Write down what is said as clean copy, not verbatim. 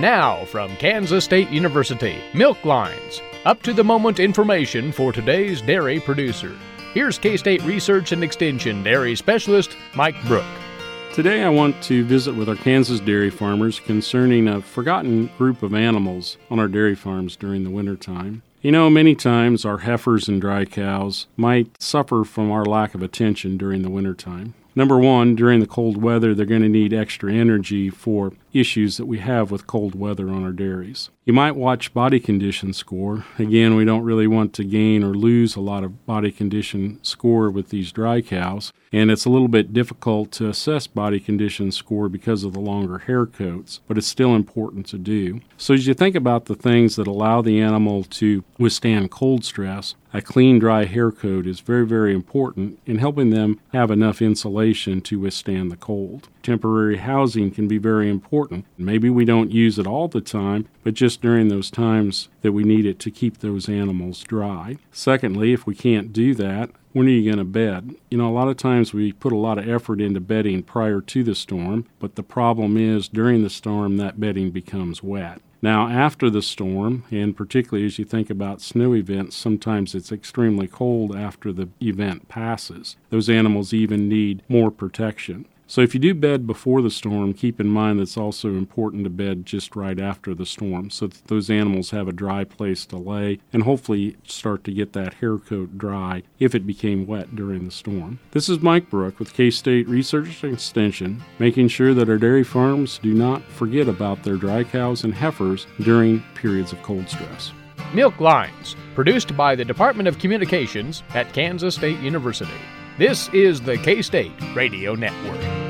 Now, from Kansas State University, Milk Lines, up-to-the-moment information for today's dairy producer. Here's K-State Research and Extension Dairy Specialist Mike Brook. Today I want to visit with our Kansas dairy farmers concerning a forgotten group of animals on our dairy farms during the wintertime. You know, many times our heifers and dry cows might suffer from our lack of attention during the wintertime. Number one, during the cold weather, they're going to need extra energy for issues that we have with cold weather on our dairies. You might watch body condition score. Again, we don't really want to gain or lose a lot of body condition score with these dry cows, and it's a little bit difficult to assess body condition score because of the longer hair coats, but it's still important to do. So as you think about the things that allow the animal to withstand cold stress, a clean, dry hair coat is very, very important in helping them have enough insulation to withstand the cold. Temporary housing can be very important. Maybe we don't use it all the time, but just during those times that we need it to keep those animals dry. Secondly, if we can't do that, when are you going to bed? You know, a lot of times we put a lot of effort into bedding prior to the storm, but the problem is during the storm that bedding becomes wet. Now, after the storm, and particularly as you think about snow events, sometimes it's extremely cold after the event passes. Those animals even need more protection. So if you do bed before the storm, keep in mind that it's also important to bed just right after the storm so that those animals have a dry place to lay and hopefully start to get that hair coat dry if it became wet during the storm. This is Mike Brook with K-State Research and Extension, making sure that our dairy farms do not forget about their dry cows and heifers during periods of cold stress. Milk Lines, produced by the Department of Communications at Kansas State University. This is the K-State Radio Network.